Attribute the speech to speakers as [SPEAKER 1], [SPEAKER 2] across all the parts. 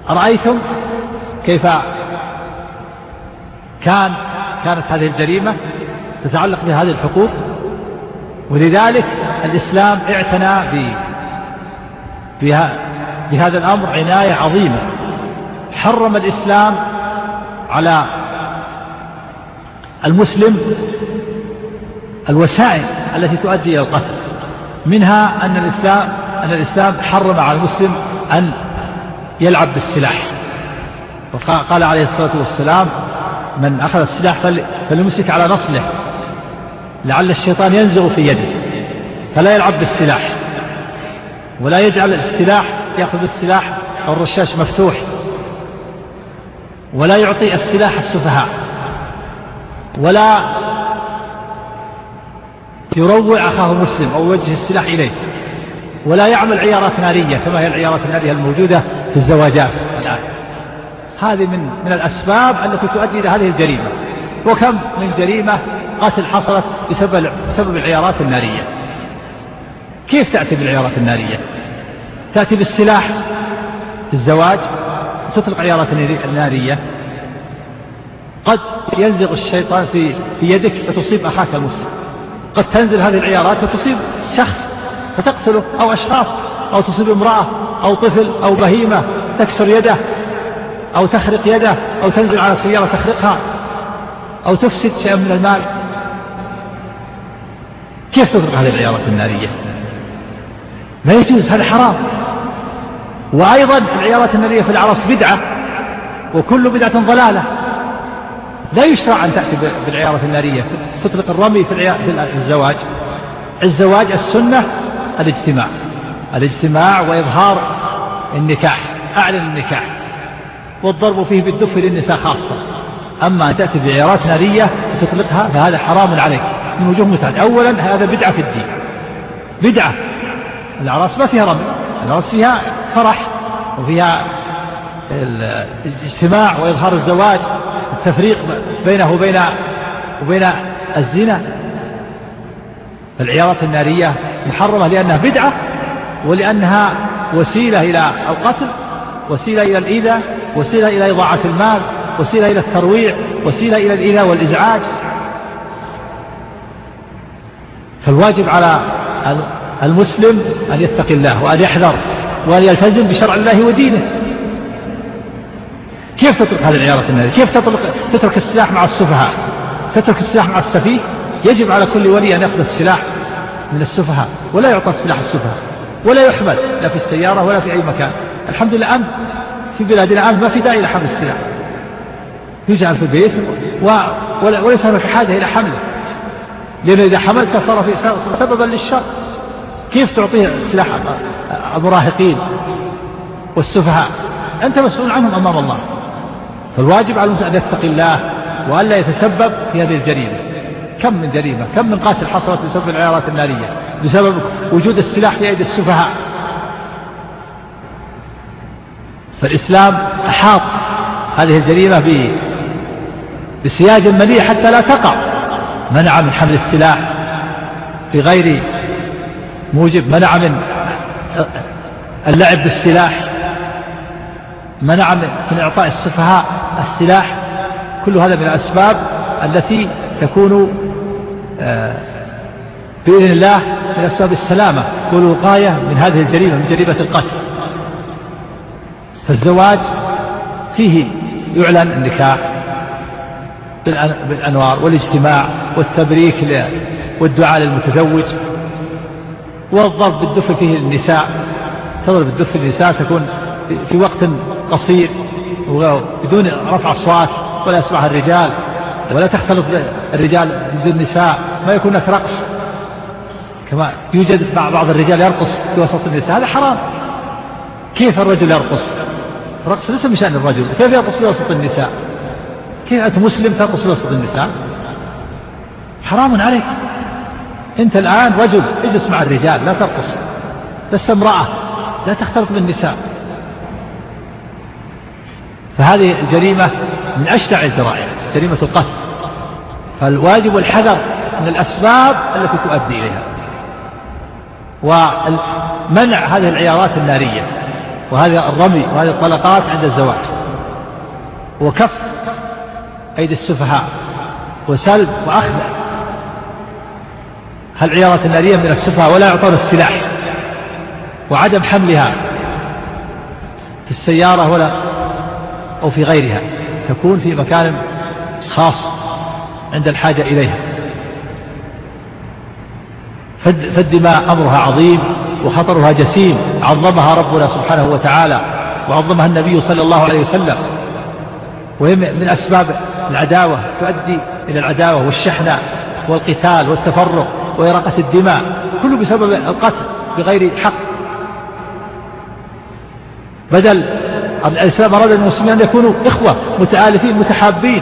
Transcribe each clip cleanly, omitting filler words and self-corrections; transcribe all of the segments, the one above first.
[SPEAKER 1] أرأيتم كيف كانت هذه الجريمة تتعلق بهذه الحقوق. ولذلك الإسلام اعتنى بهذا الأمر عناية عظيمة. حرم الإسلام على المسلم الوسائل التي تؤدي إلى القتل، منها أن الإسلام حرم على المسلم أن يلعب بالسلاح، وقال عليه الصلاة والسلام: من أخذ السلاح فليمسك على نصله لعل الشيطان ينزغ في يده، فلا يلعب بالسلاح، ولا يجعل السلاح يأخذ السلاح أو الرشاش مفتوح، ولا يعطي السلاح السفهاء، ولا يروع أخاه مسلم أو يوجه السلاح إليه، ولا يعمل عيارات نارية كما هي العيارات النارية الموجودة في الزواجات الآن. هذه من الأسباب التي تؤدي إلى هذه الجريمة. وكم من جريمة قتل حصلت بسبب العيارات النارية. كيف تأتي بالعيارات النارية؟ تأتي بالسلاح في الزواج وتطلق عيارات نارية. قد ينزغ الشيطان في يدك فتصيب أخاك المسلم، قد تنزل هذه العيارات وتصيب شخص فتقتله، أو أشخاص، أو تصيب امرأة أو طفل أو بهيمة تكسر يده أو تخرق يده، أو تنزل على سيارة تخرقها، أو تفسد شيئا من المال. كيف تطلق هذه العيارات النارية؟ لا يجوز، هذا حرام. وأيضا العيارات النارية في العرس بدعة، وكل بدعة ضلالة. لا يشرع أن تأتي بالعيارة النارية تطلق الرمي في الزواج. الزواج السنة الاجتماع وإظهار النكاح، أعلن النكاح، والضرب فيه بالدف للنساء خاصة. أما أن تأتي بعيارات نارية تطلقها فهذا حرام عليك من وجوه متعددة. أولا هذا بدعة في الدين، بدعة. الأعراس ما فيها رمي، الأعراس فيها فرح وفيها الاجتماع وإظهار الزواج، التفريق بينه وبين الزنا. العيارات النارية محرمة لأنها بدعة، ولأنها وسيلة إلى القتل، وسيلة إلى الإيذاء، وسيلة إلى إضاعة المال، وسيلة إلى الترويع، وسيلة إلى الإيذاء والإزعاج. فالواجب على المسلم أن يتقي الله وأن يحذر وأن يلتزم بشرع الله ودينه. كيف تترك هذه العيارات النارية؟ كيف تترك السلاح مع السفهاء؟ تترك السلاح مع السفيه؟ يجب على كل ولي أن يأخذ السلاح من السفهاء، ولا يعطى السلاح السفهاء، ولا يحمل لا في السيارة ولا في أي مكان. الحمد لله أمن في بلادنا، أمن، ما في داعي لحمل السلاح، يجعل في البيت وليس هناك حاجة إلى حمله، لأنه إذا حملت صار سببا للشر. كيف تعطيه سلاح المراهقين والسفهاء؟ أنت مسؤول عنهم أمام الله. فالواجب على المسلم أن يتقي الله وأن لا يتسبب في هذه الجريمة. كم من جريمة، كم من قاتل حصلت بسبب العيارات النارية، بسبب وجود السلاح في أيدي السفهاء. فالإسلام أحاط هذه الجريمة بسياج مليء حتى لا تقع. منع من حمل السلاح بغير موجب، منع من اللعب بالسلاح، منع من إعطاء السفهاء السلاح. كل هذا من الأسباب التي تكون بإذن الله من أسباب السلامة والوقاية من هذه الجريمة، من جريمة القتل. فالزواج فيه يعلن النكاح بالأنوار والاجتماع والتبريك والدعاء للمتزوج، والضرب بالدف فيه النساء، تضرب بالدف النساء تكون في وقت قصير بدون رفع الصوت، ولا يسمعها الرجال، ولا تختلط الرجال بالنساء، ما يكون هناك رقص كما يوجد بعض الرجال يرقص في وسط النساء، هذا حرام. كيف الرجل يرقص؟ الرقص ليس من شأن الرجل، كيف يرقص في وسط النساء؟ كيف أنت مسلم ترقص في وسط النساء؟ حرام عليك. أنت الآن رجل، اجلس مع الرجال، لا ترقص. لست امرأة، لا تختلط بالنساء. فهذه الجريمة من أشنع الجرائم، جريمة القتل. فالواجب الحذر من الأسباب التي تؤدي إليها، ومنع هذه العيارات النارية وهذا الرمي وهذه الطلقات عند الزواج، وكف أيدي السفهاء، وسلب وأخذ العيارات النارية من السفهاء ولا يعطون السلاح، وعدم حملها في السيارة ولا أو في غيرها، تكون في مكان خاص عند الحاجة إليها. فالدماء أمرها عظيم وخطرها جسيم، عظمها ربنا سبحانه وتعالى وعظمها النبي صلى الله عليه وسلم، وهي من أسباب العداوة، تؤدي إلى العداوة والشحنة والقتال والتفرق وإراقة الدماء، كله بسبب القتل بغير حق. بدل الإسلام أراد المسلمين أن يكونوا إخوة متآلفين متحابين،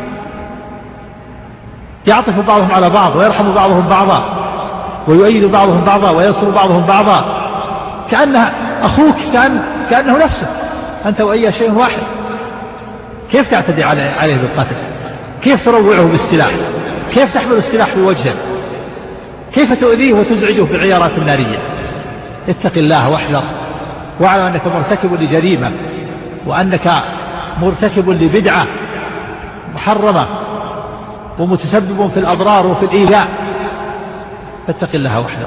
[SPEAKER 1] يعطف بعضهم على بعض ويرحم بعضهم بعضا ويؤيد بعضهم بعضا وينصر بعضهم بعضا، كأنها أخوك، كأنه نفسه، أنت وإياه شيء واحد. كيف تعتدي عليه بالقتل؟ كيف تروعه بالسلاح؟ كيف تحمل السلاح في وجهه؟ كيف تؤذيه وتزعجه بالعيارات النارية؟ اتق الله واحذر، واعلم أنك مرتكب لجريمة، وأنك مرتكب لبدعة محرمة ومتسبب في الأضرار وفي الإيذاء، فاتق الله واحذر.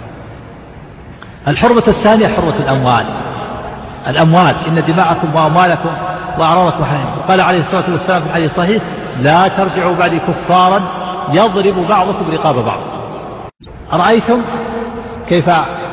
[SPEAKER 1] الحرمة الثانية حرمة الأموال، إن دماءكم وأموالكم وأعراضكم حرام. وقال عليه الصلاة والسلام في الحديث الصحيح: لا ترجعوا بعد كفارا يضرب بعضكم رقاب بعض. أرأيتم كيف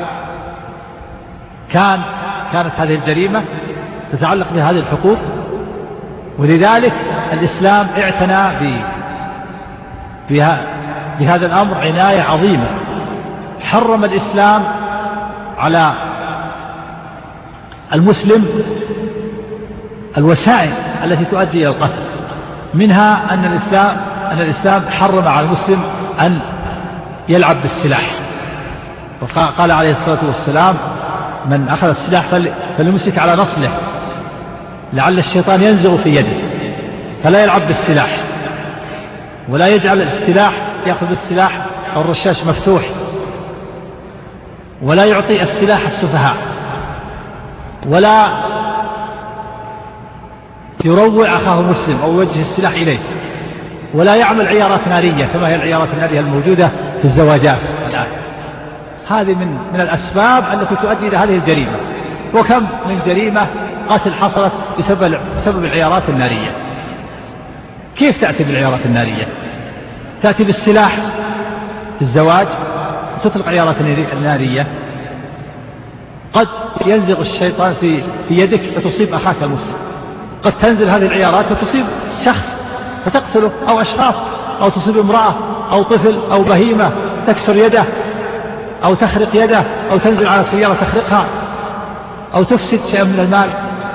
[SPEAKER 1] كانت هذه الجريمة تتعلق بهذه الحقوق؟ ولذلك الإسلام اعتنى بهذا الأمر عناية عظيمة. حرم الإسلام على المسلم الوسائل التي تؤدي إلى القتل، منها أن الإسلام حرم على المسلم أن يلعب بالسلاح، وقال عليه الصلاة والسلام: من أخذ السلاح فليمسك على نصله لعل الشيطان ينزغ في يده، فلا يلعب بالسلاح، ولا يجعل السلاح يأخذ السلاح أو الرشاش مفتوح، ولا يعطي السلاح السفهاء، ولا يروع أخاه المسلم أو يوجه السلاح إليه، ولا يعمل عيارات نارية كما هي العيارات النارية الموجودة في الزواجات الآن. هذه من الأسباب التي تؤدي إلى هذه الجريمة. وكم من جريمة قتل حصلت بسبب العيارات النارية. كيف تأتي بالعيارات النارية؟ تأتي بالسلاح في الزواج وتطلق عيارات النارية. قد ينزغ الشيطان في يدك فتصيب أخاك المسلم، قد تنزل هذه العيارات وتصيب شخص فتقتله، أو أشخاص، أو تصيب امرأة أو طفل أو بهيمة تكسر يده أو تخرق يده، أو تنزل على سيارة تخرقها، أو تفسد شيئا من المال.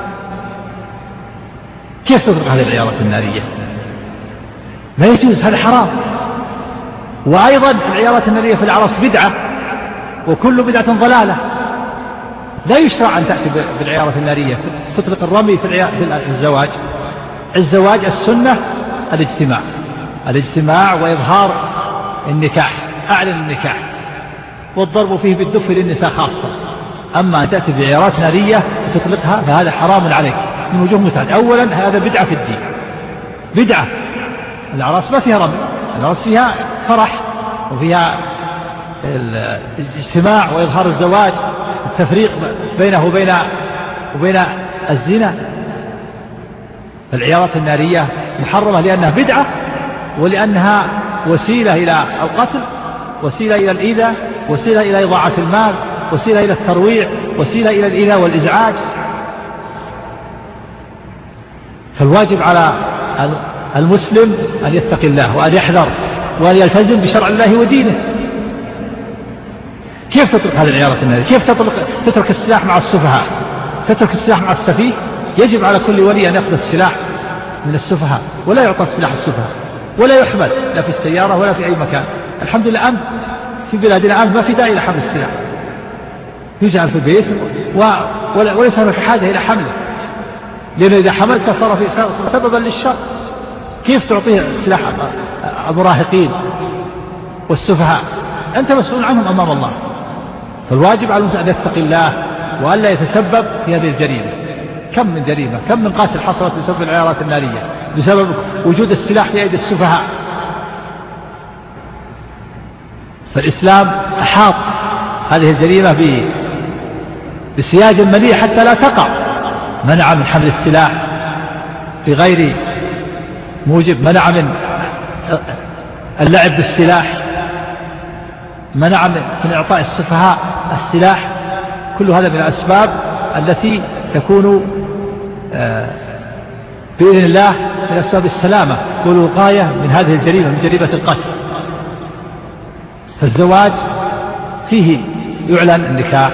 [SPEAKER 1] كيف تطلق هذه العيارات النارية؟ لا يجوز، هذا حرام. وأيضا العيارات النارية في العرس بدعة، وكل بدعة ضلالة. لا يشرع أن تأتي بالعيارة النارية تطلق الرمي في الزواج السنة الاجتماع وإظهار النكاح، أعلن النكاح، والضرب فيه بالدف للنساء خاصة. أما أن تأتي بعيارات نارية تطلقها فهذا حرام عليك من وجوه متعددة. أولا هذا بدعة في الدين، بدعة. الأعراس ما فيها رمي، الأعراس فيها فرح وفيها الاجتماع وإظهار الزواج، التفريق بينه وبين الزنا. العيارات النارية محرمة لأنها بدعة، ولأنها وسيلة إلى القتل، وسيلة إلى الإيذاء، وسيلة إلى إضاعة المال، وسيلة إلى الترويع، وسيلة إلى الإيذاء والإزعاج. فالواجب على المسلم أن يتقي الله وأن يحذر وأن يلتزم بشرع الله ودينه. كيف تترك هذه العيارات النارية؟ كيف تترك السلاح مع السفهاء؟ تترك السلاح مع السفيه؟ يجب على كل ولي أن يأخذ السلاح من السفهاء، ولا يعطى السلاح السفهاء، ولا يحمل لا في السيارة ولا في أي مكان. الحمد لله أمن في بلادنا، أمن، ما في داعي لحمل السلاح، يجعل في البيت وليس هناك حاجة إلى حمله، لأنه إذا حملت صار سببا للشر. كيف تعطيه السلاح المراهقين والسفهاء؟ أنت مسؤول عنهم أمام الله. فالواجب على المسلم أن يتقي الله وألا يتسبب في هذه الجريمة. كم من جريمة، كم من قاتل حصلت بسبب العيارات النارية، بسبب وجود السلاح في أيدي السفهاء. فالإسلام أحاط هذه الجريمة بسياج مليء حتى لا تقع. منع من حمل السلاح بغير موجب، منع من اللعب بالسلاح، منع من إعطاء السفهاء السلاح. كل هذا من الأسباب التي تكون بإذن الله من أسباب السلامة والوقاية من هذه الجريمة، من جريمة القتل. فالزواج فيه يعلن النكاح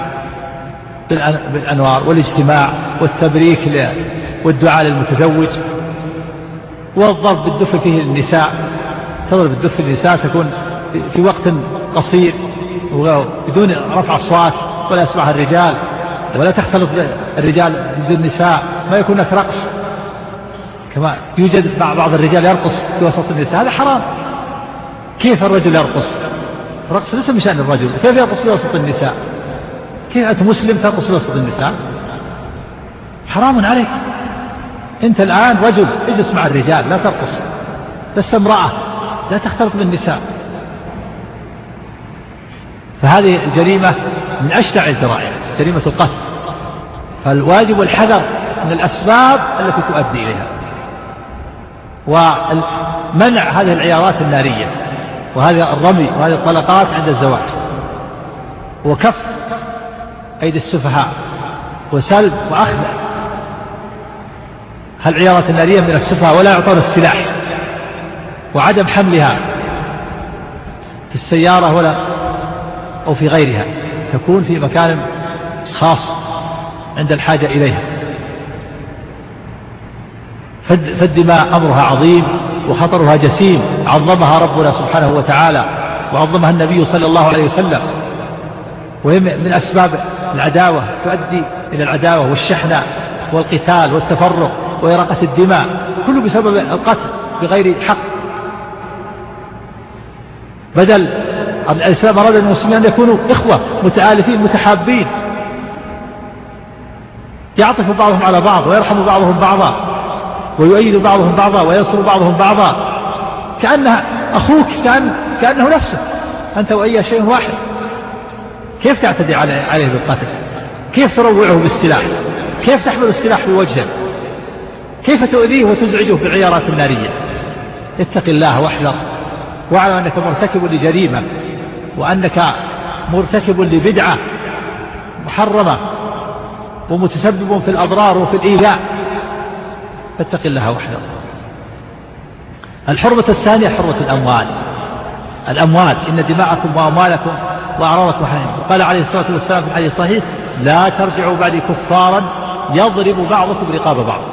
[SPEAKER 1] بالأنوار والاجتماع والتبريك والدعاء للمتزوج، والضرب بالدف فيه النساء، تضرب بالدف النساء تكون في وقت قصير بدون رفع الصوت، ولا يسمعها الرجال، ولا تختلط الرجال بالنساء، ما يكون هناك رقص كما يوجد بعض الرجال يرقص في وسط النساء، هذا حرام. كيف الرجل يرقص؟ الرقص ليس من شأن الرجل، كيف يرقص في وسط النساء؟ كيف أنت مسلم ترقص في وسط النساء؟ حرام عليك. أنت الآن رجل، اجلس مع الرجال، لا ترقص. لست امرأة، لا تختلط بالنساء. فهذه الجريمة من أشنع الجرائم، جريمة القتل. فالواجب الحذر من الأسباب التي تؤدي إليها، ومنع هذه العيارات النارية وهذا الرمي وهذه الطلقات عند الزواج، وكف أيدي السفهاء، وسلب وأخذ هالعيارات النارية من السفهاء، ولا يعطون السلاح، وعدم حملها في السيارة ولا أو في غيرها، تكون في مكان خاص عند الحاجة إليها. فالدماء أمرها عظيم وخطرها جسيم، عظمها ربنا سبحانه وتعالى وعظمها النبي صلى الله عليه وسلم، وهي من أسباب العداوة، تؤدي إلى العداوة والشحنة والقتال والتفرق وإراقة الدماء، كله بسبب القتل بغير حق. بدل الإسلام أراد المسلمين أن يكونوا إخوة متآلفين متحابين، يعطف بعضهم على بعض ويرحم بعضهم بعضا ويؤيد بعضهم بعضا وينصر بعضهم بعضا، كأنها أخوك، كأنه نفسه، أنت وإياه شيء واحد. كيف تعتدي عليه بالقتل؟ كيف تروعه بالسلاح؟ كيف تحمل السلاح في وجهه؟ كيف تؤذيه وتزعجه بالعيارات النارية؟ اتق الله واحذر، واعلم أنك مرتكب لجريمة، وأنك مرتكب لبدعة محرمة ومتسبب في الأضرار وفي الإيذاء، فاتق الله واحذر. الحرمة الثانية حرمة الأموال، إن دماءكم وأموالكم وأعراضكم حرام. وقال عليه الصلاة والسلام في الحديث الصحيح: لا ترجعوا بعدي كفارا يضرب بعضكم رقاب بعض.